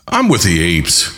I'm with the apes.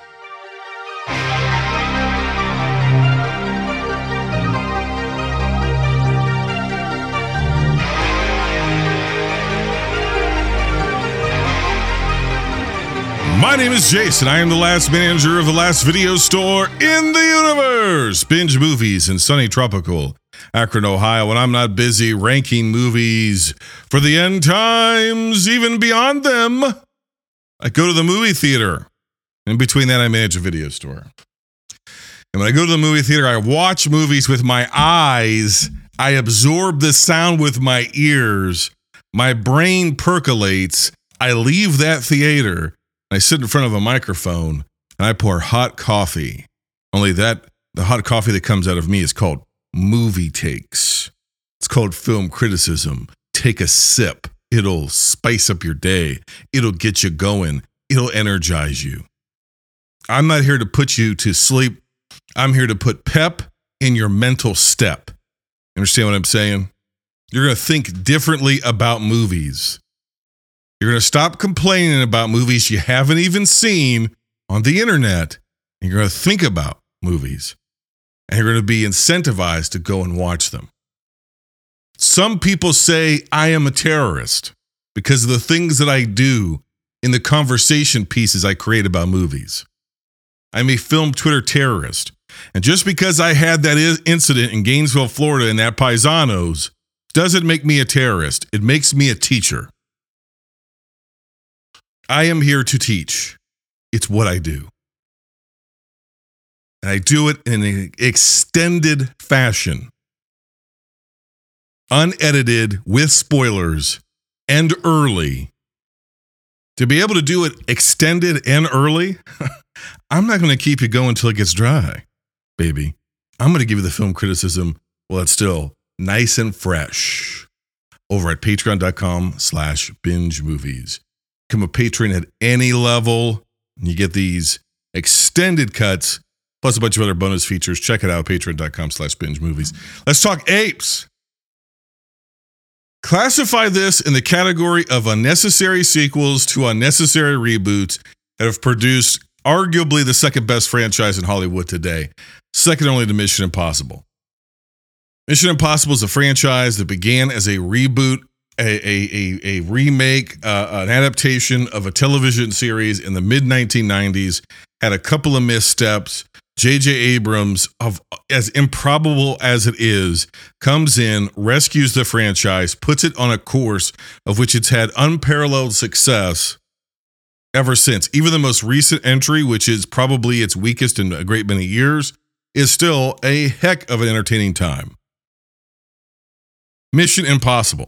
My name is Jason. I am the last manager of the last video store in the universe, Binge Movies in sunny tropical Akron, Ohio, when I'm not busy ranking movies for the end times, even beyond them. I go to the movie theater. In between that, I manage a video store. And when I go to the movie theater, I watch movies with my eyes. I absorb the sound with my ears. My brain percolates. I leave that theater. I sit in front of a microphone and I pour hot coffee. Only that, the hot coffee that comes out of me is called movie takes. It's called film criticism. Take a sip. It'll spice up your day. It'll get you going. It'll energize you. I'm not here to put you to sleep. I'm here to put pep in your mental step. Understand what I'm saying? You're going to think differently about movies. You're going to stop complaining about movies you haven't even seen on the internet. And you're going to think about movies. And you're going to be incentivized to go and watch them. Some people say I am a terrorist because of the things that I do in the conversation pieces I create about movies. I'm a film Twitter terrorist. And just because I had that incident in Gainesville, Florida, and that Paisanos, doesn't make me a terrorist. It makes me a teacher. I am here to teach. It's what I do. And I do it in an extended fashion. Unedited, with spoilers, and early. To be able to do it extended and early, I'm not going to keep you going until it gets dry, baby. I'm going to give you the film criticism while it's still nice and fresh over at patreon.com/binge movies. Become a patron at any level, and you get these extended cuts, plus a bunch of other bonus features. Check it out, patreon.com/binge movies. Let's talk apes. Classify this in the category of unnecessary sequels to unnecessary reboots that have produced arguably the second best franchise in Hollywood today, second only to Mission Impossible. Mission Impossible is a franchise that began as a reboot, a remake, an adaptation of a television series in the mid-1990s, had a couple of missteps. J.J. Abrams, as improbable as it is, comes in, rescues the franchise, puts it on a course of which it's had unparalleled success ever since. Even the most recent entry, which is probably its weakest in a great many years, is still a heck of an entertaining time. Mission Impossible.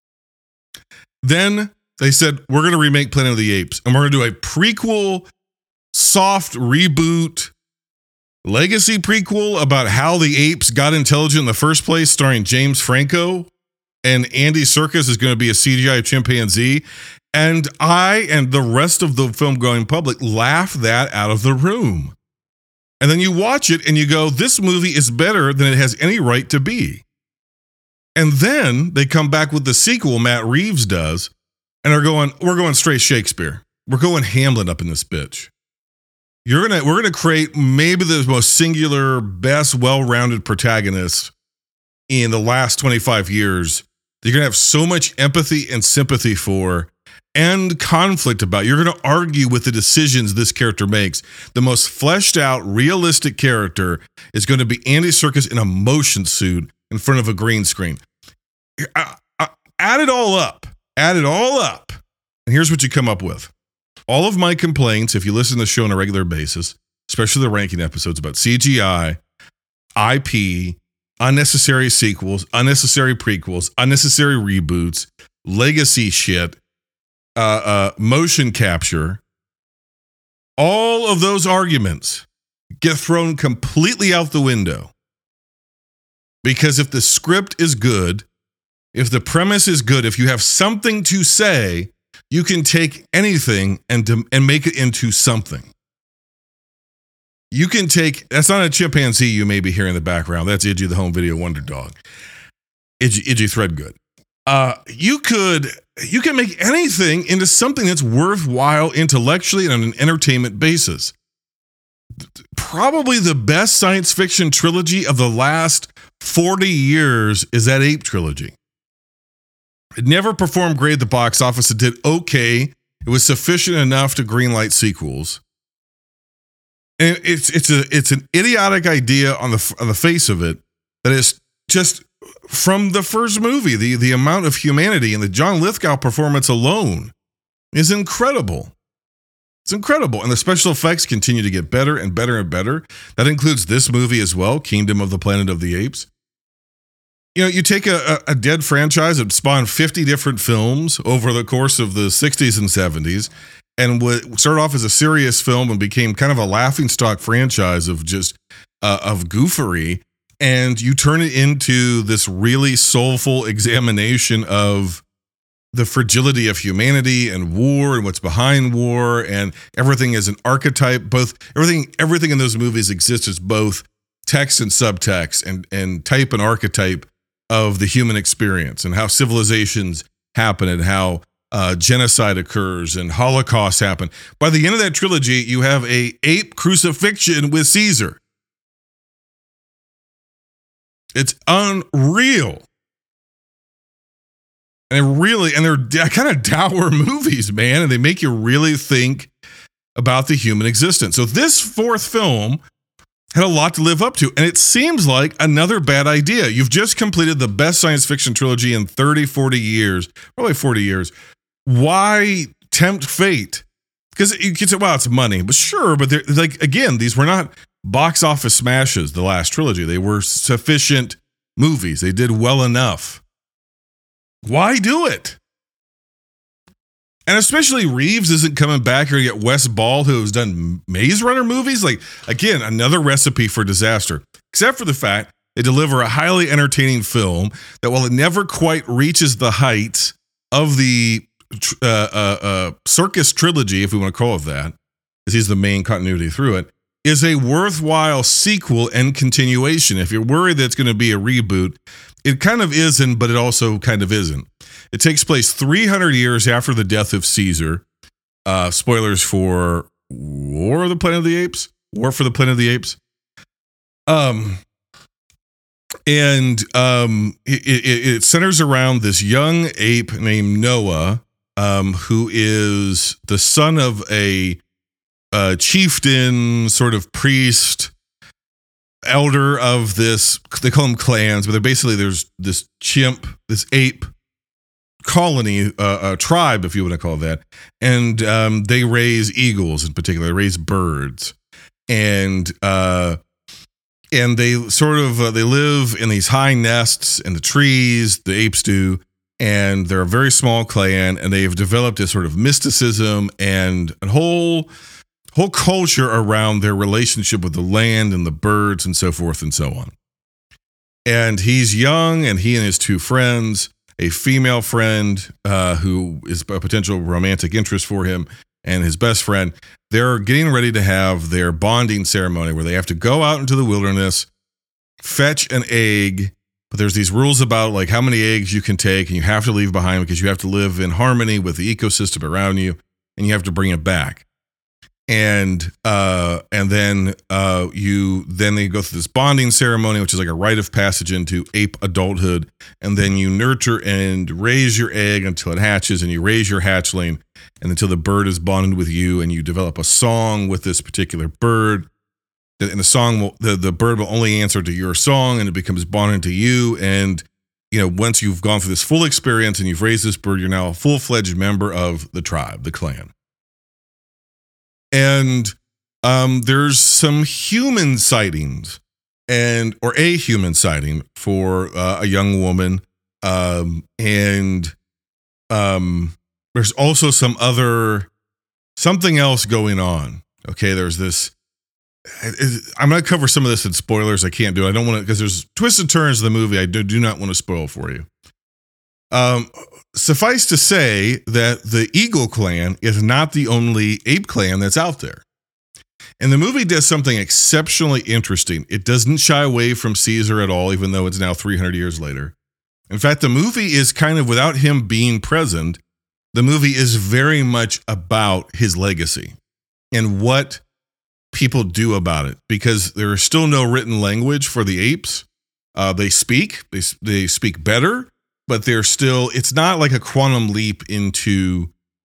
Then they said, we're going to remake Planet of the Apes, and we're going to do a prequel, soft reboot, legacy prequel about how the apes got intelligent in the first place, starring James Franco, and Andy Serkis is going to be a CGI chimpanzee. And I and the rest of the film-going public laugh that out of the room. And then you watch it and you go, this movie is better than it has any right to be. And then they come back with the sequel Matt Reeves does, and we're going straight Shakespeare. We're going Hamlet up in this bitch. We're gonna create maybe the most singular, best, well-rounded protagonist in the last 25 years. You're gonna have so much empathy and sympathy for, and conflict about. You're gonna argue with the decisions this character makes. The most fleshed out, realistic character is going to be Andy Serkis in a motion suit in front of a green screen. Add it all up. And here's what you come up with. All of my complaints, if you listen to the show on a regular basis, especially the ranking episodes about CGI, IP, unnecessary sequels, unnecessary prequels, unnecessary reboots, legacy shit, motion capture, all of those arguments get thrown completely out the window. Because if the script is good, if the premise is good, if you have something to say, you can take anything and make it into something. You can take, that's not a chimpanzee you may be hearing in the background. That's Idgie the home video wonder dog. Idgie Threadgood. you can make anything into something that's worthwhile intellectually and on an entertainment basis. Probably the best science fiction trilogy of the last 40 years is that Ape trilogy. It never performed great at the box office. It did okay. It was sufficient enough to greenlight sequels. And it's an idiotic idea on the face of it that is just from the first movie. The amount of humanity in the John Lithgow performance alone is incredible. It's incredible. And the special effects continue to get better and better and better. That includes this movie as well, Kingdom of the Planet of the Apes. You know, you take a dead franchise that spawned 50 different films over the course of the 60s and 70s and started off as a serious film and became kind of a laughingstock franchise of just of goofery. And you turn it into this really soulful examination of the fragility of humanity and war and what's behind war, and everything is an archetype. Everything in those movies exists as both text and subtext and type and archetype of the human experience and how civilizations happen and how genocide occurs and Holocaust happen. By the end of that trilogy, you have a ape crucifixion with Caesar. It's unreal. And they're kind of dour movies, man. And they make you really think about the human existence. So this fourth film had a lot to live up to. And it seems like another bad idea. You've just completed the best science fiction trilogy in 30, 40 years, probably 40 years. Why tempt fate? Because you can say, well, it's money. But sure, but they're like, again, these were not box office smashes, the last trilogy. They were sufficient movies. They did well enough. Why do it? And especially Reeves isn't coming back, or you get Wes Ball, who has done Maze Runner movies. Like, again, another recipe for disaster. Except for the fact they deliver a highly entertaining film that, while it never quite reaches the heights of the circus trilogy, if we want to call it that, because he's the main continuity through it, is a worthwhile sequel and continuation. If you're worried that it's going to be a reboot, it kind of isn't, but it also kind of isn't. It takes place 300 years after the death of Caesar. Spoilers for War for the Planet of the Apes. It centers around this young ape named Noah, who is the son of a chieftain, sort of priest, elder of this, they call them clans, but there's this chimp, this ape colony, a tribe, if you want to call it that, and they raise eagles in particular. They raise birds, and they sort of they live in these high nests in the trees. The apes do, and they're a very small clan, and they've developed this sort of mysticism and a whole culture around their relationship with the land and the birds and so forth and so on. And he's young, and he and his two friends, a female friend who is a potential romantic interest for him, and his best friend, they're getting ready to have their bonding ceremony where they have to go out into the wilderness, fetch an egg, but there's these rules about like how many eggs you can take, and you have to leave behind because you have to live in harmony with the ecosystem around you, and you have to bring it back. And then they go through this bonding ceremony, which is like a rite of passage into ape adulthood. And then you nurture and raise your egg until it hatches, and you raise your hatchling, and until the bird is bonded with you, and you develop a song with this particular bird. And the song the bird will only answer to your song, and it becomes bonded to you. And once you've gone through this full experience and you've raised this bird, you're now a full-fledged member of the tribe, the clan. And there's some human sightings, or a human sighting for a young woman, and there's also something else going on. Okay, there's this. I'm going to cover some of this in spoilers. I can't do it. I don't want to, because there's twists and turns of the movie I do not want to spoil for you. Suffice to say that the Eagle clan is not the only ape clan that's out there. And the movie does something exceptionally interesting. It doesn't shy away from Caesar at all, even though it's now 300 years later. In fact, the movie is kind of, without him being present, the movie is very much about his legacy and what people do about it, because there is still no written language for the apes. They speak better, but they're still, it's not like a quantum leap into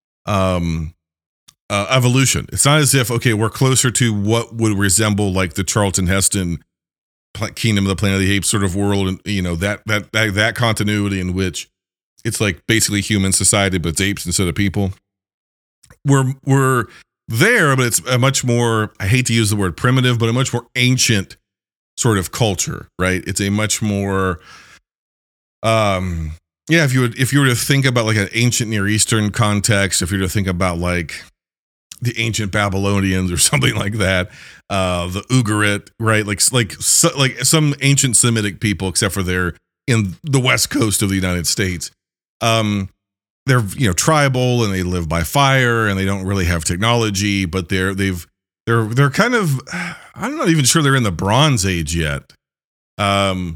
evolution. It's not as if, okay, we're closer to what would resemble like the Charlton Heston Kingdom of the Planet of the Apes sort of world, and that continuity in which it's like basically human society, but it's apes instead of people. We're there, but it's a much more, I hate to use the word primitive, but a much more ancient sort of culture, right? It's a much more, if you were to think about like an ancient Near Eastern context, if you were to think about like the ancient Babylonians or something like that, the Ugarit, right? Like some ancient Semitic people, except for they're in the west coast of the United States. They're tribal, and they live by fire, and they don't really have technology, but they're kind of, I'm not even sure they're in the Bronze Age yet. But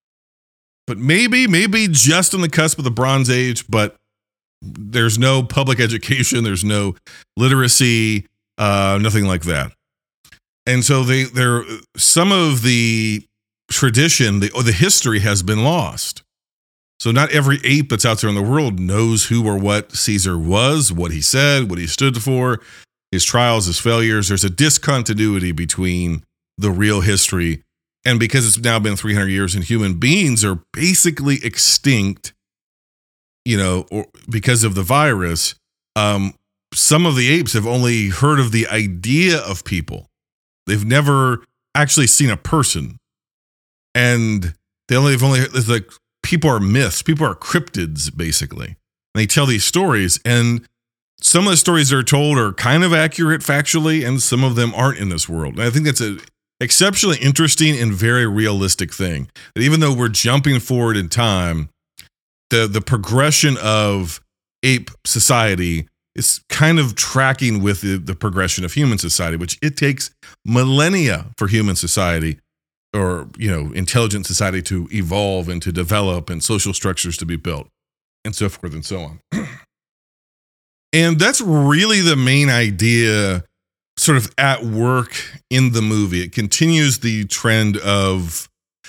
maybe just on the cusp of the Bronze Age, but there's no public education, there's no literacy, nothing like that. And so they're some of the tradition, the history has been lost. So not every ape that's out there in the world knows who or what Caesar was, what he said, what he stood for, his trials, his failures. There's a discontinuity between the real history. And because it's now been 300 years and human beings are basically extinct, or because of the virus, some of the apes have only heard of the idea of people. They've never actually seen a person. And it's like, people are myths. People are cryptids, basically. And they tell these stories, and some of the stories they're told are kind of accurate factually, and some of them aren't in this world. And I think that's an exceptionally interesting and very realistic thing. That even though we're jumping forward in time, the progression of ape society is kind of tracking with the progression of human society, which it takes millennia for human society, or intelligent society, to evolve and to develop, and social structures to be built, and so forth and so on. And that's really the main idea sort of at work in the movie. It continues the trend of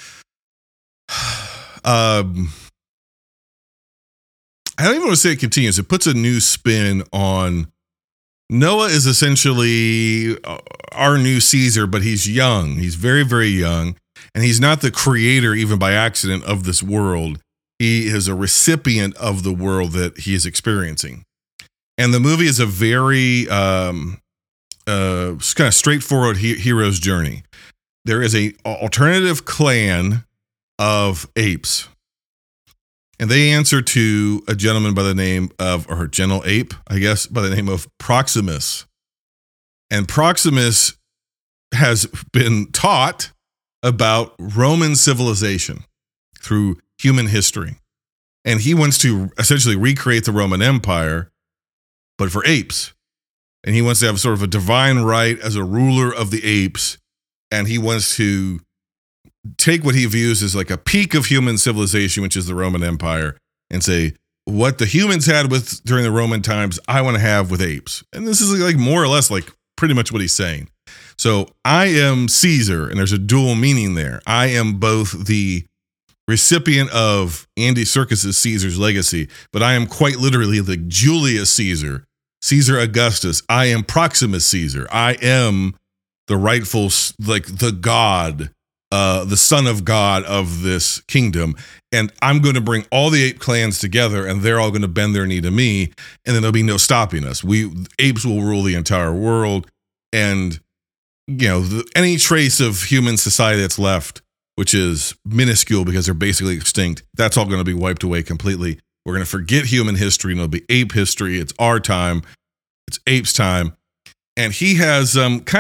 I don't even want to say it continues. It puts a new spin on Noah is essentially our new Caesar, but he's young. He's very, very young. And he's not the creator, even by accident, of this world. He is a recipient of the world that he is experiencing. And the movie is a very kind of straightforward hero's journey. There is an alternative clan of apes. And they answer to a gentleman by the name of, or gentle ape, I guess, by the name of Proximus. And Proximus has been taught about Roman civilization through human history. And he wants to essentially recreate the Roman Empire, but for apes. And he wants to have sort of a divine right as a ruler of the apes. And he wants to take what he views as like a peak of human civilization, which is the Roman Empire, and say, what the humans had with during the Roman times, I want to have with apes. And this is like more or less like pretty much what he's saying. So I am Caesar, and there's a dual meaning there. I am both the recipient of Andy Serkis's Caesar's legacy, but I am quite literally the Julius Caesar, Caesar Augustus. I am Proximus Caesar. I am the rightful, like the god, the son of God of this kingdom. And I'm going to bring all the ape clans together, and they're all going to bend their knee to me. And then there'll be no stopping us. Apes will rule the entire world. And, any trace of human society that's left, which is minuscule because they're basically extinct, that's all going to be wiped away completely. We're going to forget human history, and it'll be ape history. It's our time. It's apes' time. And he has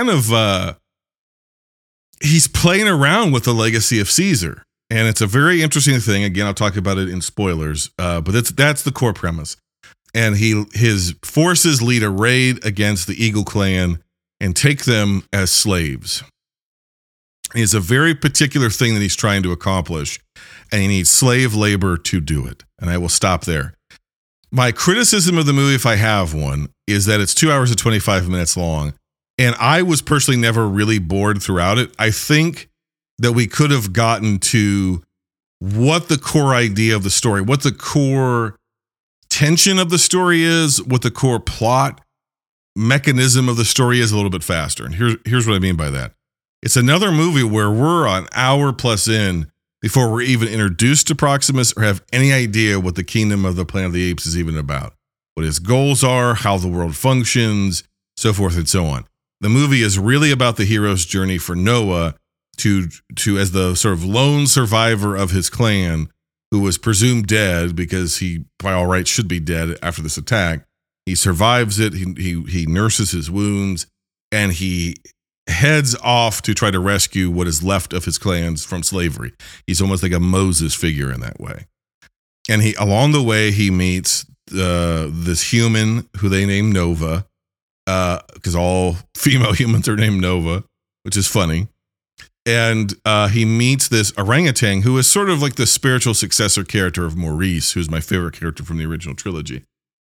he's playing around with the legacy of Caesar. And it's a very interesting thing. Again, I'll talk about it in spoilers, but that's the core premise. And his forces lead a raid against the Eagle clan and take them as slaves. It's a very particular thing that he's trying to accomplish, and he needs slave labor to do it. And I will stop there. My criticism of the movie, if I have one, is that it's 2 hours and 25 minutes long. And I was personally never really bored throughout it. I think that we could have gotten to what the core idea of the story, what the core tension of the story is, what the core plot mechanism of the story is a little bit faster. And here's what I mean by that. It's another movie where we're an hour plus in before we're even introduced to Proximus or have any idea what the Kingdom of the Planet of the Apes is even about, what its goals are, how the world functions, so forth and so on. The movie is really about the hero's journey for Noah to as the sort of lone survivor of his clan, who was presumed dead because he, by all rights, should be dead after this attack. He survives it. He nurses his wounds, and he heads off to try to rescue what is left of his clans from slavery. He's almost like a Moses figure in that way. And along the way, he meets this human who they name Nova, because all female humans are named Nova, which is funny. And he meets this orangutan who is sort of like the spiritual successor character of Maurice, who's my favorite character from the original trilogy.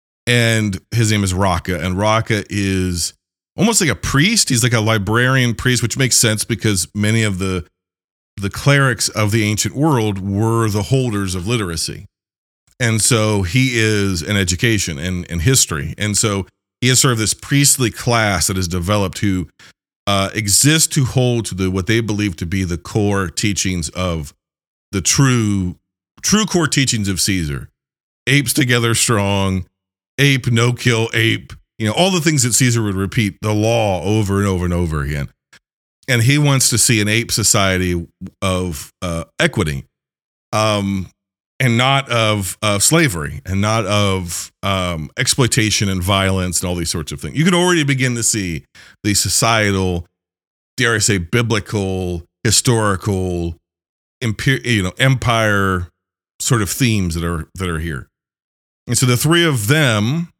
And his name is Raka, and Raka is almost like a priest. He's like a librarian priest, which makes sense because many of the clerics of the ancient world were the holders of literacy. And so he is an education and history. And so he is sort of this priestly class that is developed who exist to hold to what they believe to be the core teachings of the true core teachings of Caesar. Apes together strong, ape, no kill, ape. All the things that Caesar would repeat the law over and over and over again. And he wants to see an ape society of equity, and not of slavery, and not of exploitation and violence and all these sorts of things. You can already begin to see the societal, dare I say, biblical, historical, empire sort of themes that are here. And so the three of them,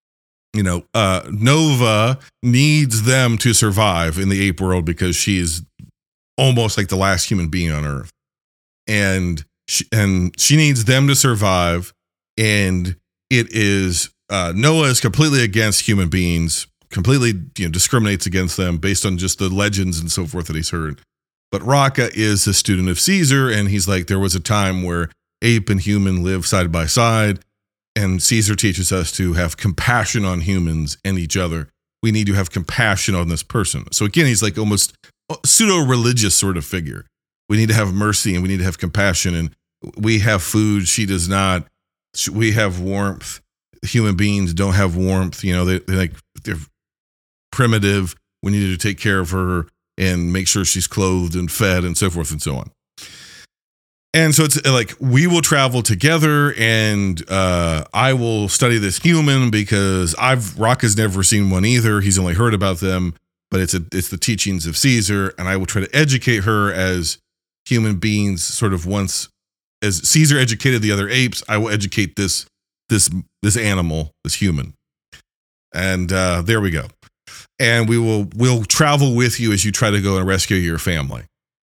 Nova needs them to survive in the ape world because she's almost like the last human being on Earth. And she needs them to survive. And it is, Noah is completely against human beings, completely discriminates against them based on just the legends and so forth that he's heard. But Raka is a student of Caesar, and he's like, there was a time where ape and human lived side by side. And Caesar teaches us to have compassion on humans and each other. We need to have compassion on this person. So again, he's like almost pseudo-religious sort of figure. We need to have mercy and we need to have compassion. And we have food. She does not. We have warmth. Human beings don't have warmth. They're primitive. We need to take care of her and make sure she's clothed and fed and so forth and so on. And so it's like, we will travel together, and I will study this human because Raka's never seen one either. He's only heard about them, but it's the teachings of Caesar, and I will try to educate her as human beings sort of once, as Caesar educated the other apes, I will educate this animal, this human. And there we go. And we'll travel with you as you try to go and rescue your family.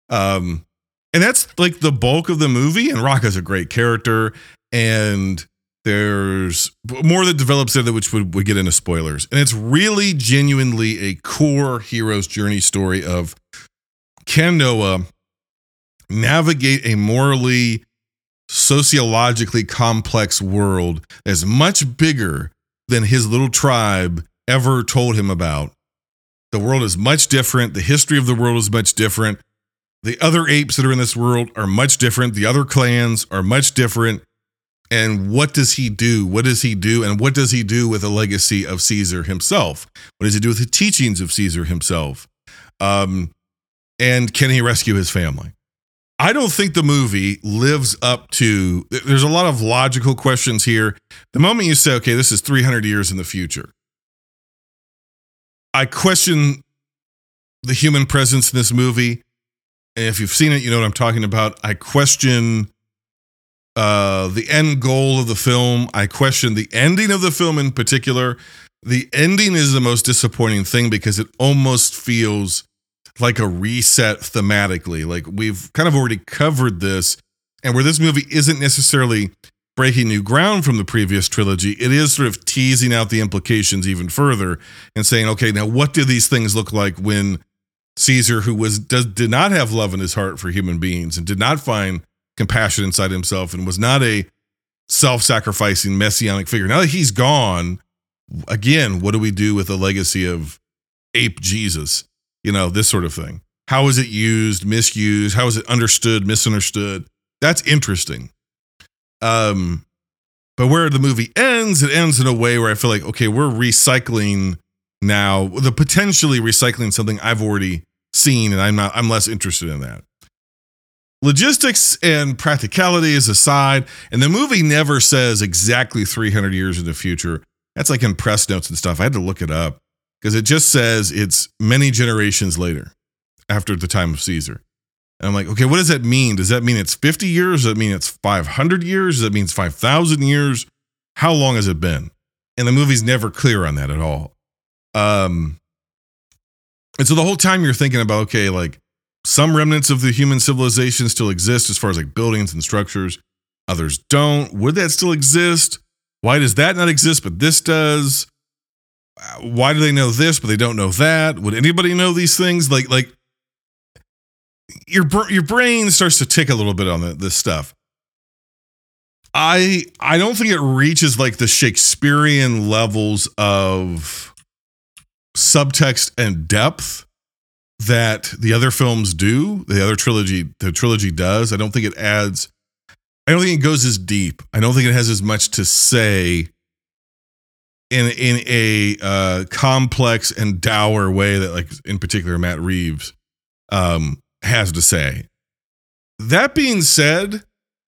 And that's like the bulk of the movie. And Raka's a great character. And there's more that develops there, which would get into spoilers. And it's really genuinely a core hero's journey story of, can Noah navigate a morally, sociologically complex world that's much bigger than his little tribe ever told him about? The world is much different. The history of the world is much different. The other apes that are in this world are much different. The other clans are much different. And what does he do? What does he do? And what does he do with the legacy of Caesar himself? What does he do with the teachings of Caesar himself? And can he rescue his family? I don't think the movie lives up to, there's a lot of logical questions here. The moment you say, okay, this is 300 years in the future, I question the human presence in this movie. And if you've seen it, you know what I'm talking about. I question the end goal of the film. I question the ending of the film in particular. The ending is the most disappointing thing because it almost feels like a reset thematically. Like we've kind of already covered this, and where this movie isn't necessarily breaking new ground from the previous trilogy, it is sort of teasing out the implications even further and saying, okay, now what do these things look like when Caesar, who did not have love in his heart for human beings and did not find compassion inside himself and was not a self-sacrificing messianic figure. Now that he's gone, again, what do we do with the legacy of ape Jesus? This sort of thing. How is it used, misused? How is it understood, misunderstood? That's interesting. But where the movie ends, it ends in a way where I feel like, okay, we're recycling now, potentially recycling something I've already seen, and I'm less interested in that. Logistics and practicalities aside, and the movie never says exactly 300 years in the future. That's like in press notes and stuff. I had to look it up because it just says it's many generations later after the time of Caesar. And I'm like, okay, what does that mean? Does that mean it's 50 years? Does that mean it's 500 years? Does that mean it's 5,000 years? How long has it been? And the movie's never clear on that at all. And so the whole time you're thinking about, okay, like some remnants of the human civilization still exist as far as like buildings and structures. Others don't. Would that still exist? Why does that not exist, but this does? Why do they know this, but they don't know that? Would anybody know these things? Like your brain starts to tick a little bit on this stuff. I don't think it reaches like the Shakespearean levels of subtext and depth that the other films do. The trilogy does. I don't think it goes as deep. I don't think it has as much to say in a complex and dour way that, like, in particular, Matt Reeves has to say. That being said,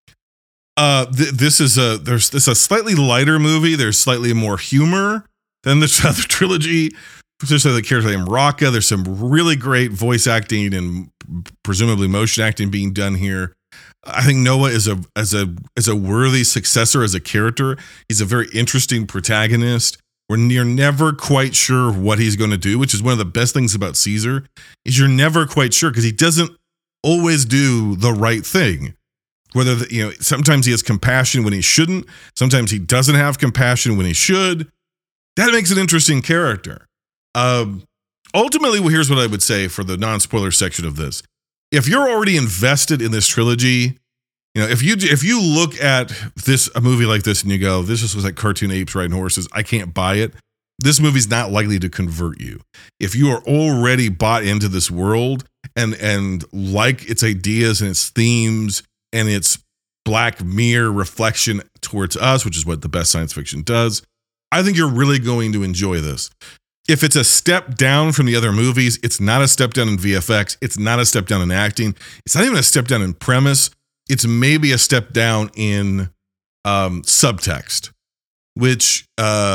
this is a slightly lighter movie. There's slightly more humor than the other trilogy. Especially the character named Raka. There's some really great voice acting and presumably motion acting being done here. I think Noah is a worthy successor as a character. He's a very interesting protagonist. You're never quite sure what he's going to do, which is one of the best things about Caesar, is you're never quite sure because he doesn't always do the right thing. Sometimes he has compassion when he shouldn't. Sometimes he doesn't have compassion when he should. That makes an interesting character. Ultimately, here's what I would say for the non-spoiler section of this. If you're already invested in this trilogy, if you look at a movie like this and you go, this just was like cartoon apes riding horses, I can't buy it. This movie's not likely to convert you. If you are already bought into this world and like its ideas and its themes and its Black Mirror reflection towards us, which is what the best science fiction does, I think you're really going to enjoy this. If it's a step down from the other movies, it's not a step down in VFX. It's not a step down in acting. It's not even a step down in premise. It's maybe a step down in subtext, which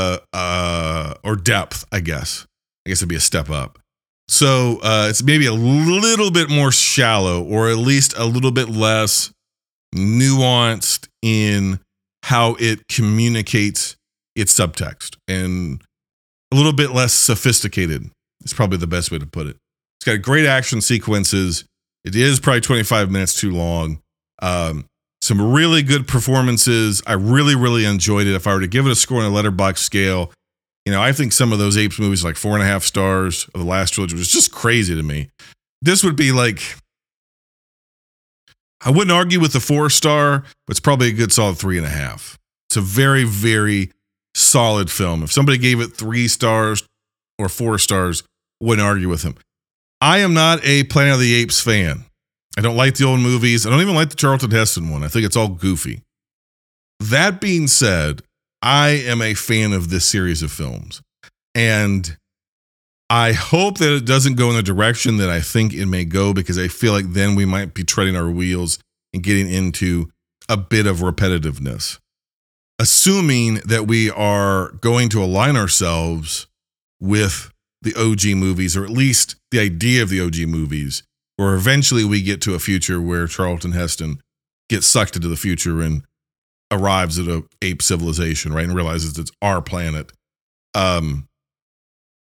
or depth, I guess. I guess it'd be a step up. So it's maybe a little bit more shallow, or at least a little bit less nuanced in how it communicates its subtext, and a little bit less sophisticated. It's probably the best way to put it. It's got great action sequences. It is probably 25 minutes too long. Some really good performances. I really, really enjoyed it. If I were to give it a score on a Letterboxd scale, I think some of those Apes movies, like 4.5 stars of the last trilogy, was just crazy to me. This would be like, I wouldn't argue with the 4-star, but it's probably a good solid 3.5. It's a very, very solid film. If somebody gave it 3 stars or 4 stars, wouldn't argue with him. I am not a Planet of the Apes fan. I don't like the old movies. I don't even like the Charlton Heston one. I think it's all goofy. That being said, I am a fan of this series of films. And I hope that it doesn't go in the direction that I think it may go, because I feel like then we might be treading our wheels and getting into a bit of repetitiveness. Assuming that we are going to align ourselves with the OG movies, or at least the idea of the OG movies, where eventually we get to a future where Charlton Heston gets sucked into the future and arrives at an ape civilization, right, and realizes it's our planet.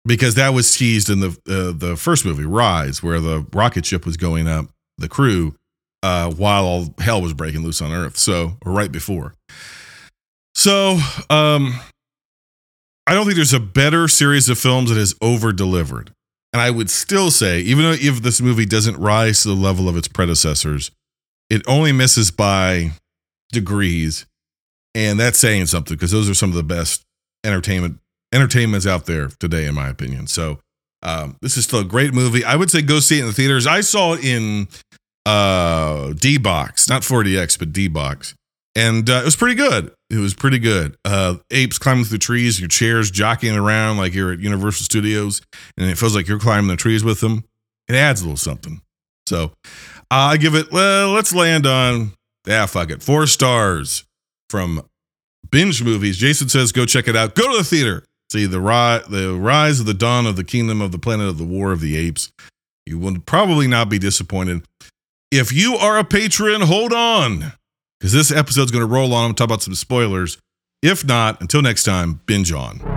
because that was teased in the first movie, Rise, where the rocket ship was going up, the crew, while all hell was breaking loose on Earth. So, or right before. So, I don't think there's a better series of films that has over-delivered. And I would still say, even though if this movie doesn't rise to the level of its predecessors, it only misses by degrees. And that's saying something, because those are some of the best entertainments out there today, in my opinion. So this is still a great movie. I would say go see it in the theaters. I saw it in D-Box, not 4DX, but D-Box. And it was pretty good. It was pretty good. Apes climbing through trees, your chairs jockeying around like you're at Universal Studios, and it feels like you're climbing the trees with them. It adds a little something. So I give it, well, let's land on, fuck it, 4 stars from Binge Movies. Jason says, go check it out. Go to the theater. See the rise of the dawn of the kingdom of the planet of the War of the Apes. You will probably not be disappointed. If you are a patron, hold on, because this episode's going to roll on. I'm talking about some spoilers. If not, until next time, binge on.